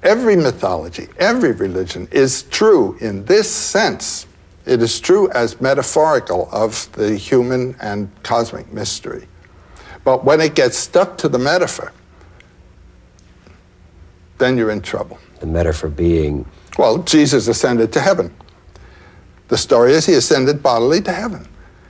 Every mythology, every religion is true in this sense. It is true as metaphorical of the human and cosmic mystery. But when it gets stuck to the metaphor, then you're in trouble. The metaphor being? Well, Jesus ascended to heaven. The story is he ascended bodily to heaven.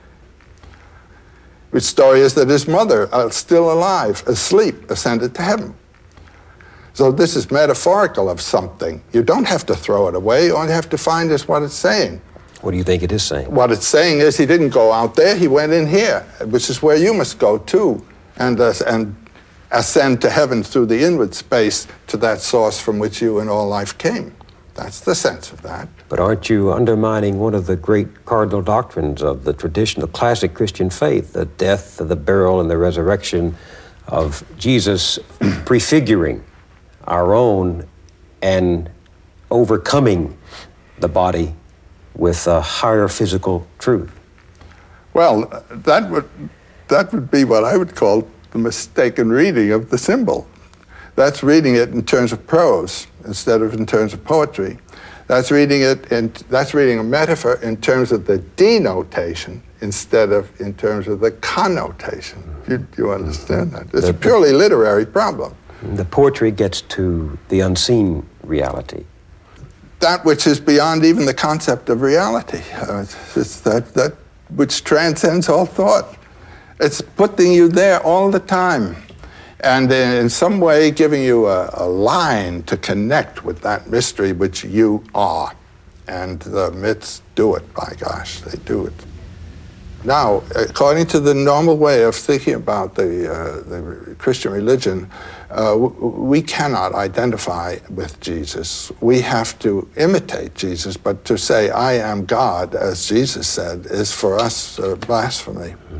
The story is that his mother, still alive, asleep, ascended to heaven. So this is metaphorical of something. You don't have to throw it away. All you have to find is what it's saying. What do you think it is saying? What it's saying is he didn't go out there, he went in here, which is where you must go too, and ascend to heaven through the inward space to that source from which you and all life came. That's the sense of that. But aren't you undermining one of the great cardinal doctrines of the traditional classic Christian faith, the death, the burial, and the resurrection of Jesus prefiguring our own and overcoming the body with a higher physical truth? Well, that would be what I would call the mistaken reading of the symbol. That's reading it in terms of prose instead of in terms of poetry. That's reading a metaphor in terms of the denotation instead of in terms of the connotation. You understand that? It's a purely literary problem. The poetry gets to the unseen reality. That which is beyond even the concept of reality. It's that which transcends all thought. It's putting you there all the time, and in some way giving you a line to connect with that mystery which you are. And the myths do it, by gosh, they do it. Now, according to the normal way of thinking about the Christian religion, we cannot identify with Jesus. We have to imitate Jesus, but to say, I am God, as Jesus said, is for us blasphemy.